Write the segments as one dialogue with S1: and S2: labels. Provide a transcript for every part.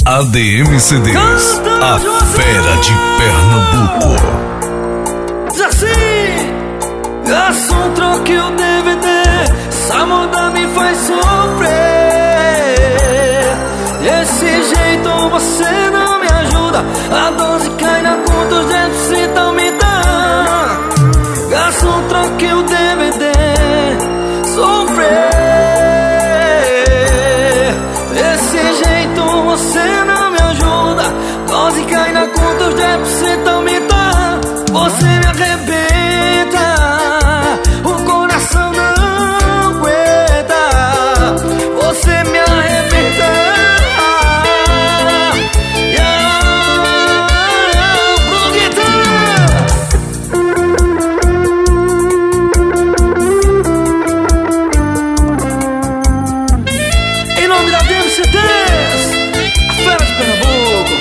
S1: ADM CDs, a fera de Pernambuco.
S2: Diz assim: garçom, troque o DVD, essa moda me faz sofrer. Desse jeito você não me ajuda, a dose cai na conta, os dedos então me dá. Garçom, troque o DVD, sofrer. Desse jeito você não me ajuda, dose cai na conta, os dedos então me dá. Você me arrebenta, o coração não aguenta. Você me arrebenta. Em nome da DMCDs, a fera de Pernambuco.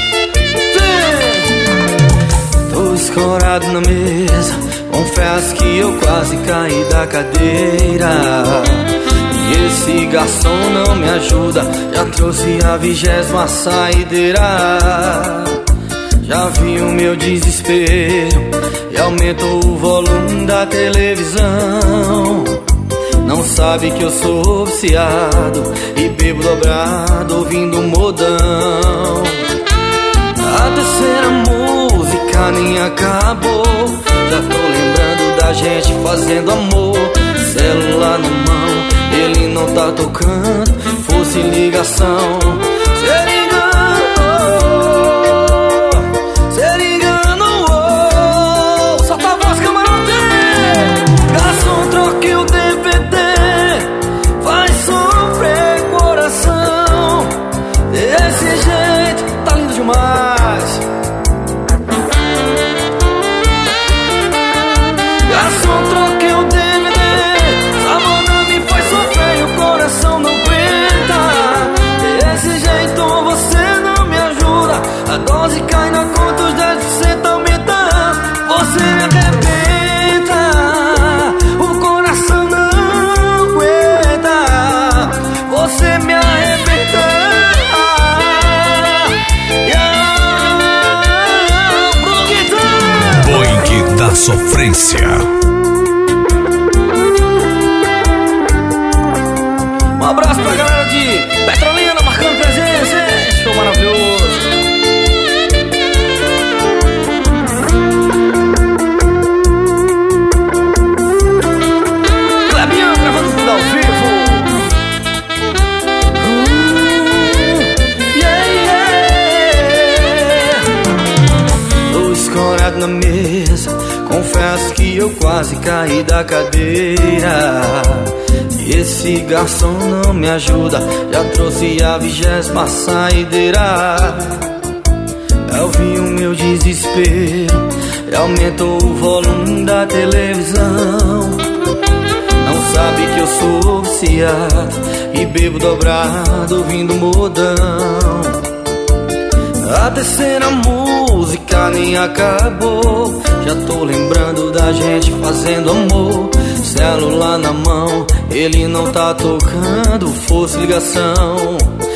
S2: Tô escorado na mesa, confesso que eu quase caí da cadeira. E esse garçom não me ajuda, já trouxe a 20ª saideira. Já vi o meu desespero e aumentou o volume da televisão. Não sabe que eu sou viciado e bebo dobrado ouvindo modão. A terceira música nem acabou, já tô lembrando da gente fazendo amor. Celular na mão, ele não tá tocando, fosse ligação. Se enganou, solta a voz, camarote. Garçom, troque o DVD, vai sofrer coração. Desse jeito, tá lindo demais. Garçom, troque o DVD, essa moda me faz sofrer e o coração não aguenta. Desse jeito você não me ajuda, a dose cai na conta, os 10% aumenta. Você me arrebenta, o coração não aguenta. Você me arrebenta.
S1: Boing da sofrência.
S2: Um abraço pra galera de Petrolina marcando presença, hein? Show maravilhoso. Clebinho gravando tudo ao vivo. Tô escorado na mesa, confesso que eu quase caí da cadeira. E esse garçom não me ajuda, já trouxe a 20ª saideira. Eu vi o meu desespero e aumentou o volume da televisão. Não sabe que eu sou viciado e bebo dobrado ouvindo modão. A terceira música nem acabou, já tô lembrando da gente fazendo amor. Celular na mão, ele não tá tocando, fosse ligação.